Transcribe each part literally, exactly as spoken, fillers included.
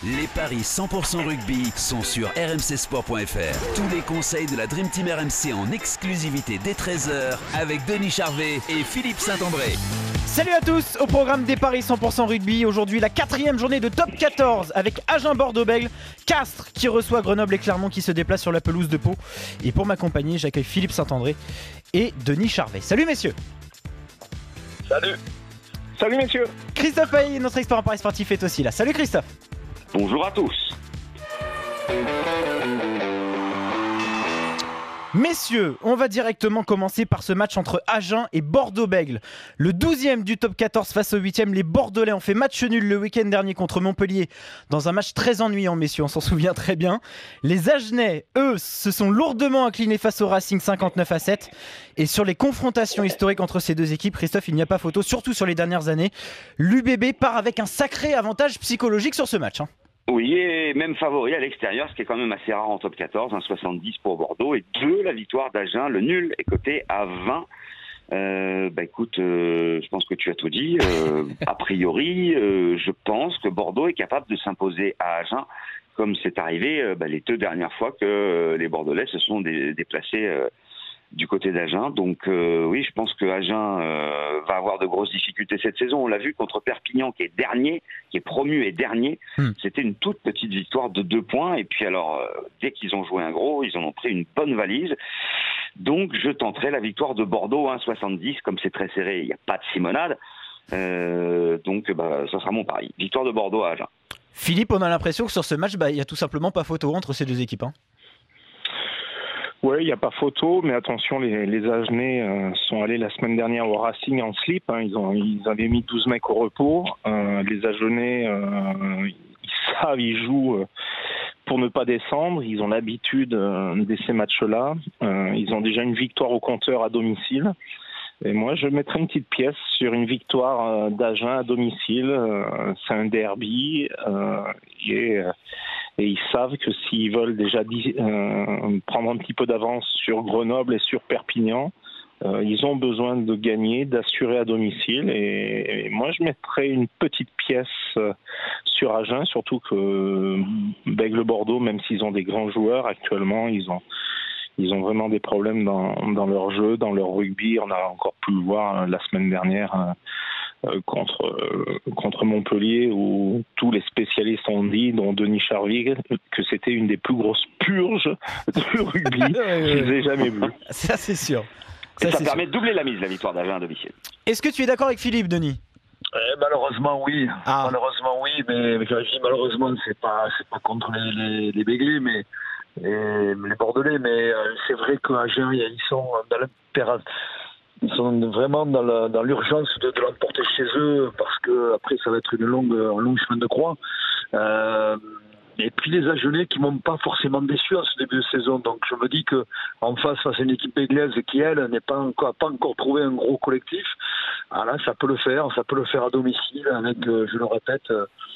Les paris cent pour cent rugby sont sur r m c sport point f r. Tous les conseils de la Dream Team R M C en exclusivité dès treize heures avec Denis Charvet et Philippe Saint-André. Salut à tous, au programme des paris cent pour cent rugby. Aujourd'hui, la quatrième journée de top quatorze avec Agen-Bordeaux-Bègles, Castres qui reçoit Grenoble et Clermont qui se déplacent sur la pelouse de Pau. Et pour m'accompagner, j'accueille Philippe Saint-André et Denis Charvet. Salut messieurs. Salut. Salut messieurs. Christophe Pailly, notre expert en paris sportif, est aussi là. Salut Christophe. Bonjour à tous. Messieurs, on va directement commencer par ce match entre Agen et Bordeaux-Bègles. Le douzième du top quatorze face au huitième, les Bordelais ont fait match nul le week-end dernier contre Montpellier dans un match très ennuyant, messieurs, on s'en souvient très bien. Les Agenais, eux, se sont lourdement inclinés face au Racing cinquante-neuf à sept. Et sur les confrontations historiques entre ces deux équipes, Christophe, il n'y a pas photo, surtout sur les dernières années. L'U B B part avec un sacré avantage psychologique sur ce match, hein. Oui, et même favori à l'extérieur, ce qui est quand même assez rare en top quatorze, un soixante-dix pour Bordeaux, et deux, la victoire d'Agen, le nul est coté à vingt. Euh, bah écoute, euh, je pense que tu as tout dit. Euh, a priori, euh, je pense que Bordeaux est capable de s'imposer à Agen, comme c'est arrivé euh, bah, les deux dernières fois que euh, les Bordelais se sont dé- déplacés euh, du côté d'Agen. Donc euh, oui, je pense que Agen euh, va avoir de grosses difficultés cette saison. On l'a vu contre Perpignan qui est dernier, qui est promu et dernier. Hmm. C'était une toute petite victoire de deux points. Et puis alors, euh, dès qu'ils ont joué un gros, ils en ont pris une bonne valise. Donc je tenterai la victoire de Bordeaux un soixante-dix. Comme c'est très serré, il n'y a pas de simonade. Euh, donc bah, ça sera mon pari. Victoire de Bordeaux à Agen. Philippe, on a l'impression que sur ce match, bah, il n'y a tout simplement pas photo entre ces deux équipes, hein. Oui, il n'y a pas photo, mais attention, les, les Agenais euh, sont allés la semaine dernière au Racing en slip. Hein, ils, ont, ils avaient mis douze mecs au repos. Euh, les Agenais, euh, ils savent, ils jouent euh, pour ne pas descendre. Ils ont l'habitude euh, de ces matchs-là. Euh, ils ont déjà une victoire au compteur à domicile. Et moi, je mettrais une petite pièce sur une victoire euh, d'Agen à domicile. Euh, c'est un derby. Euh, et... Euh, Et ils savent que s'ils veulent déjà euh, prendre un petit peu d'avance sur Grenoble et sur Perpignan, euh, ils ont besoin de gagner, d'assurer à domicile. Et, et moi, je mettrais une petite pièce euh, sur Agen, surtout que euh, Bègles-Bordeaux, même s'ils ont des grands joueurs, actuellement, ils ont, ils ont vraiment des problèmes dans, dans leur jeu, dans leur rugby. On a encore pu le voir euh, la semaine dernière. Euh, Contre, euh, contre Montpellier, où tous les spécialistes ont dit, dont Denis Charvet, que c'était une des plus grosses purges de rugby qu'ils aient jamais vues. Ça, c'est sûr. Ça, ça permet sûr. de doubler la mise, la victoire d'Agen à domicile. Est-ce que tu es d'accord avec Philippe, Denis ? Eh, malheureusement, oui. Ah. Malheureusement, oui. Mais, mais quand je dis malheureusement, c'est pas, c'est pas contre les, les, les Béglés, mais les, les Bordelais. Mais euh, c'est vrai qu'Agen, ils sont dans l'impératif. Ils sont vraiment dans, la, dans l'urgence de, de l'emporter chez eux parce que après ça va être une longue, un long chemin de croix. Euh, et puis les Agenais qui m'ont pas forcément déçu en ce début de saison. Donc je me dis que en face, face à une équipe béglaise qui elle n'est pas encore, pas encore trouvé un gros collectif. Ah là, ça peut le faire, ça peut le faire à domicile avec, je le répète.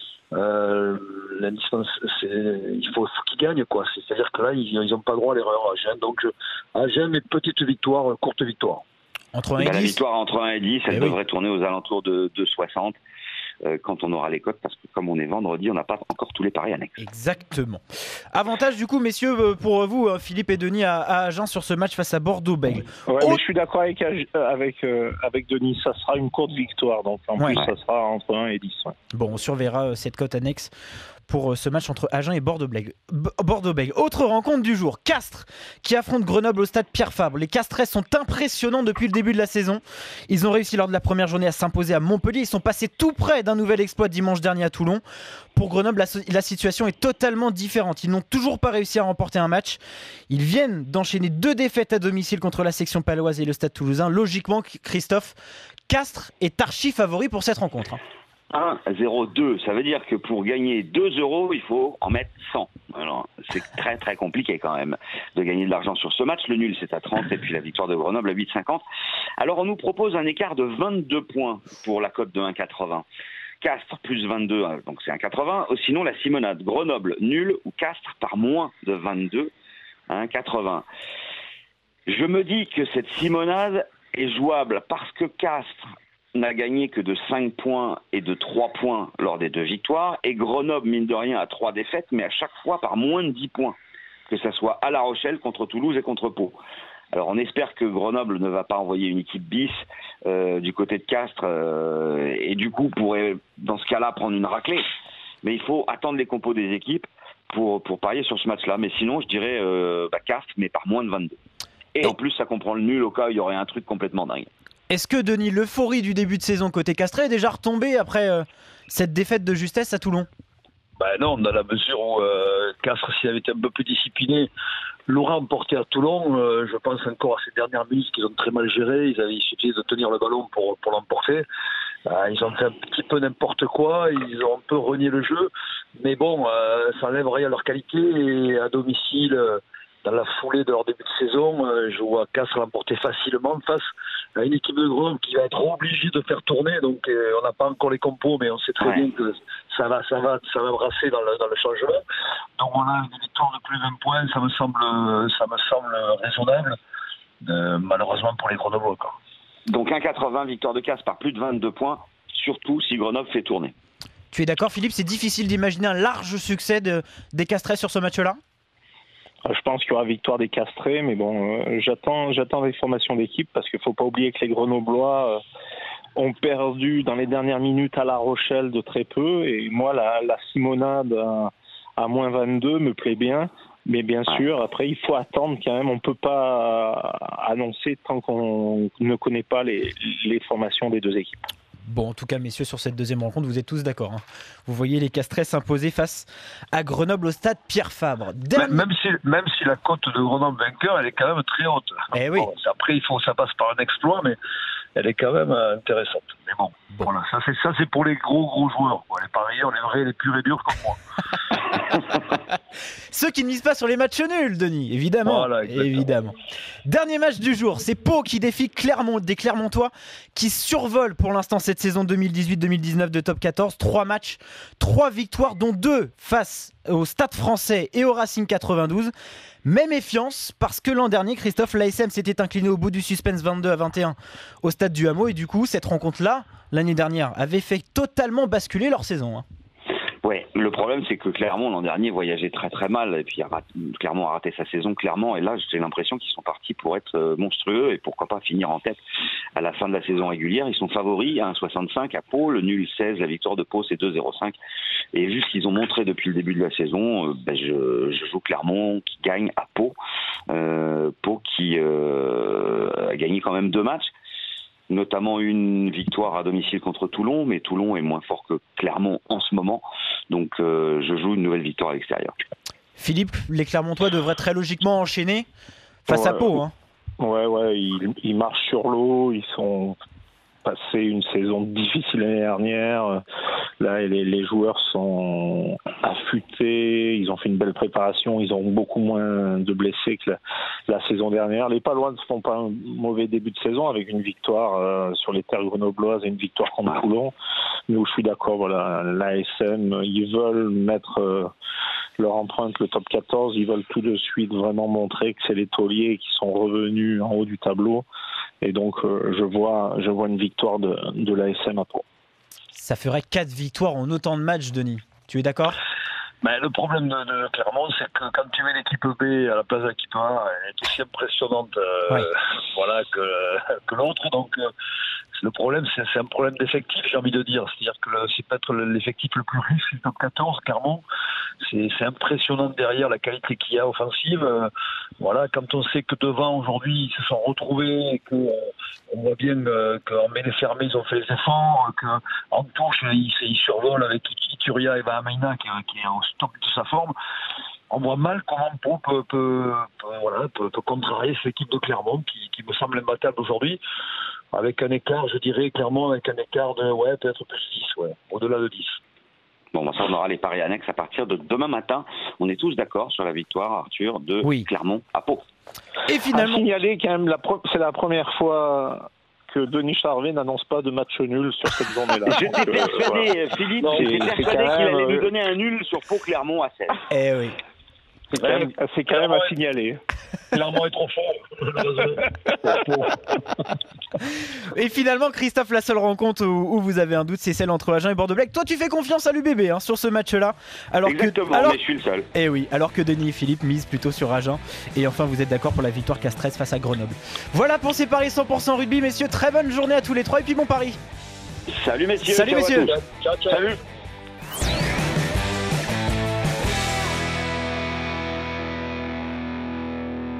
Euh, la distance, c'est, il faut, faut qu'ils gagnent quoi. C'est-à-dire que là, ils n'ont pas droit à l'erreur à Agen. Donc je, Agen, mais petite victoire, courte victoire. Entre un et bah, dix. La victoire entre un et dix, elle et devrait oui. tourner aux alentours de deux soixante euh, quand on aura les cotes, parce que comme on est vendredi, on n'a pas encore tous les paris annexes. Exactement. Avantage du coup, messieurs, pour vous, Philippe et Denis, à, à Agen sur ce match face à Bordeaux-Bègles. Ouais, oh. mais je suis d'accord avec, avec, euh, avec Denis, ça sera une courte victoire, donc en ouais. plus ça sera entre un et dix. Ouais. Bon, on surveillera cette cote annexe pour ce match entre Agen et Bordeaux-Bègles. Bordeaux-Bègles. Autre rencontre du jour, Castres qui affronte Grenoble au stade Pierre-Fabre. Les Castrais sont impressionnants depuis le début de la saison. Ils ont réussi lors de la première journée à s'imposer à Montpellier. Ils sont passés tout près d'un nouvel exploit dimanche dernier à Toulon. Pour Grenoble, la, la situation est totalement différente. Ils n'ont toujours pas réussi à remporter un match. Ils viennent d'enchaîner deux défaites à domicile contre la section paloise et le stade toulousain. Logiquement, Christophe, Castres est archi favori pour cette rencontre, hein. un zéro deux, ça veut dire que pour gagner deux euros, il faut en mettre cent. Alors, c'est très très compliqué quand même de gagner de l'argent sur ce match. Le nul, c'est à trente et puis la victoire de Grenoble à huit cinquante. Alors, on nous propose un écart de vingt-deux points pour la cote de un quatre-vingts. Castres plus vingt-deux, donc c'est un quatre-vingts. Sinon, la simonade, Grenoble nul ou Castres par moins de vingt-deux, un quatre-vingts. Je me dis que cette simonade est jouable parce que Castres n'a gagné que de cinq points et de trois points lors des deux victoires, et Grenoble, mine de rien, a trois défaites, mais à chaque fois par moins de dix points, que ce soit à La Rochelle, contre Toulouse et contre Pau. Alors on espère que Grenoble ne va pas envoyer une équipe bis euh, du côté de Castres, euh, et du coup pourrait, dans ce cas-là, prendre une raclée. Mais il faut attendre les compos des équipes pour, pour parier sur ce match-là. Mais sinon, je dirais euh, bah, Castres, mais par moins de vingt-deux. Et en plus, ça comprend le nul au cas où il y aurait un truc complètement dingue. Est-ce que, Denis, l'euphorie du début de saison côté Castres est déjà retombée après euh, cette défaite de justesse à Toulon ? Ben non, dans la mesure où euh, Castres, s'il avait été un peu plus discipliné, l'aurait emporté à Toulon. Euh, je pense encore à ces dernières minutes qu'ils ont très mal géré. Ils avaient il suffisait de tenir le ballon pour, pour l'emporter. Euh, ils ont fait un petit peu n'importe quoi. Ils ont un peu renié le jeu. Mais bon, euh, ça enlève rien à leur qualité. Et à domicile, euh, dans la foulée de leur début de saison, euh, je vois Castres l'emporter facilement face à une équipe de Grenoble qui va être obligée de faire tourner. Donc euh, on n'a pas encore les compos, mais on sait très ouais. bien que ça va, ça va, ça va brasser dans le, dans le changement. Donc on a une victoire de plus de vingt points, ça me semble, ça me semble raisonnable. Euh, malheureusement pour les Grenoblois. Donc un virgule quatre-vingts victoire de Castres par plus de vingt-deux points, surtout si Grenoble fait tourner. Tu es d'accord, Philippe ? C'est difficile d'imaginer un large succès de, des Castrés sur ce match-là ? Je pense qu'il y aura victoire des Castrés, mais bon, euh, j'attends, j'attends les formations d'équipe parce qu'il ne faut pas oublier que les Grenoblois euh, ont perdu dans les dernières minutes à La Rochelle de très peu. Et moi, la, la Simonade à, à moins vingt-deux me plaît bien. Mais bien sûr, après, il faut attendre quand même. On ne peut pas annoncer tant qu'on ne connaît pas les, les formations des deux équipes. Bon, en tout cas, messieurs, sur cette deuxième rencontre, vous êtes tous d'accord. Hein. Vous voyez les Castrés s'imposer face à Grenoble au stade Pierre Fabre. Dernier... Même, si, même si la cote de Grenoble vainqueur, elle est quand même très haute. Eh oui. Bon, après, il faut ça passe par un exploit, mais elle est quand même intéressante. Mais bon, bon. Voilà, ça, c'est, ça c'est pour les gros gros joueurs. Bon, les parieurs, les vrais, les purs et durs comme moi. Ceux qui ne misent pas sur les matchs nuls, Denis, évidemment. Voilà, évidemment. Dernier match du jour, c'est Pau qui défie Clermont, des Clermontois qui survolent pour l'instant cette saison deux mille dix-huit deux mille dix-neuf de Top quatorze. Trois matchs, trois victoires, dont deux face au Stade Français et au Racing quatre-vingt-douze. Mais méfiance, parce que l'an dernier, Christophe, l'A S M s'était incliné au bout du suspense vingt-deux à vingt et un au Stade du Hameau. Et du coup, cette rencontre-là, l'année dernière, avait fait totalement basculer leur saison. Hein. Ouais, le problème c'est que Clermont l'an dernier voyageait très très mal et puis Clermont a raté sa saison clairement et là j'ai l'impression qu'ils sont partis pour être monstrueux et pourquoi pas finir en tête à la fin de la saison régulière. Ils sont favoris à un virgule soixante-cinq à Pau, le nul seize, la victoire de Pau c'est deux virgule zéro cinq et vu ce qu'ils ont montré depuis le début de la saison, ben je, je joue Clermont qui gagne à Pau, euh, Pau qui euh, a gagné quand même deux matchs. Notamment une victoire à domicile contre Toulon, mais Toulon est moins fort que Clermont en ce moment, donc euh, je joue une nouvelle victoire à l'extérieur. Philippe, les Clermontois devraient très logiquement enchaîner face ouais, à Pau. Hein. Ouais, ouais, ils, ils marchent sur l'eau, ils sont passés une saison difficile l'année dernière. Là, les, les joueurs sont affûtés, ils ont fait une belle préparation, ils ont beaucoup moins de blessés que la, la saison dernière. Les Palois ne font pas un mauvais début de saison avec une victoire euh, sur les terres grenobloises et une victoire contre Toulon. Mais où je suis d'accord, voilà, l'A S M, ils veulent mettre euh, leur empreinte, le top quatorze, ils veulent tout de suite vraiment montrer que c'est les tauliers qui sont revenus en haut du tableau. Et donc, euh, je vois, je vois une victoire de, de l'A S M à Pau. Ça ferait quatre victoires en autant de matchs, Denis. Tu es d'accord ? Ben, le problème de, de Clermont, c'est que quand tu mets l'équipe B à la place de l'équipe A, elle est aussi impressionnante euh, ouais. voilà, que, que l'autre. Donc, euh, le problème, c'est, c'est un problème d'effectif, j'ai envie de dire. C'est-à-dire que le, c'est peut-être l'effectif le plus riche du top quatorze, Clermont. C'est, c'est impressionnant derrière la qualité qu'il y a offensive. Euh, voilà, quand on sait que devant, aujourd'hui, ils se sont retrouvés et qu'on on voit bien euh, qu'en mêlée fermée, ils ont fait les efforts, qu'en touche, ils, ils survolent avec Ituria et Bahamaina qui, qui est au top de sa forme. On voit mal comment Pau peut, peut, peut, voilà, peut, peut contrarier cette équipe de Clermont qui, qui me semble imbattable aujourd'hui. Avec un écart, je dirais, Clermont, avec un écart de, ouais, peut-être plus dix, ouais, au-delà de dix. Bon, ben ça, on aura les paris annexes à partir de demain matin. On est tous d'accord sur la victoire, Arthur, de oui. Clermont à Pau. Et finalement, à signaler quand même, la pro- c'est la première fois que Denis Charvet n'annonce pas de match nul sur cette journée-là. J'étais Donc, persuadé, euh, voilà. Philippe, non, j'étais persuadé qu'il même, allait nous donner un nul sur Pau-Clermont à seize. Eh oui. C'est quand même, c'est quand même à signaler. Clermont est trop fort. Et finalement, Christophe, la seule rencontre où, où vous avez un doute, c'est celle entre Agen et Bordeaux-Bègles. Toi, tu fais confiance à l'U B B hein, sur ce match-là. Alors Exactement, que, alors, mais je suis le seul. Eh oui, alors que Denis et Philippe misent plutôt sur Agen. Et enfin, vous êtes d'accord pour la victoire Castres face à Grenoble. Voilà pour ces paris cent pour cent rugby, messieurs. Très bonne journée à tous les trois et puis bon pari. Salut messieurs. Salut ciao à messieurs. tous. Ciao, ciao. Salut.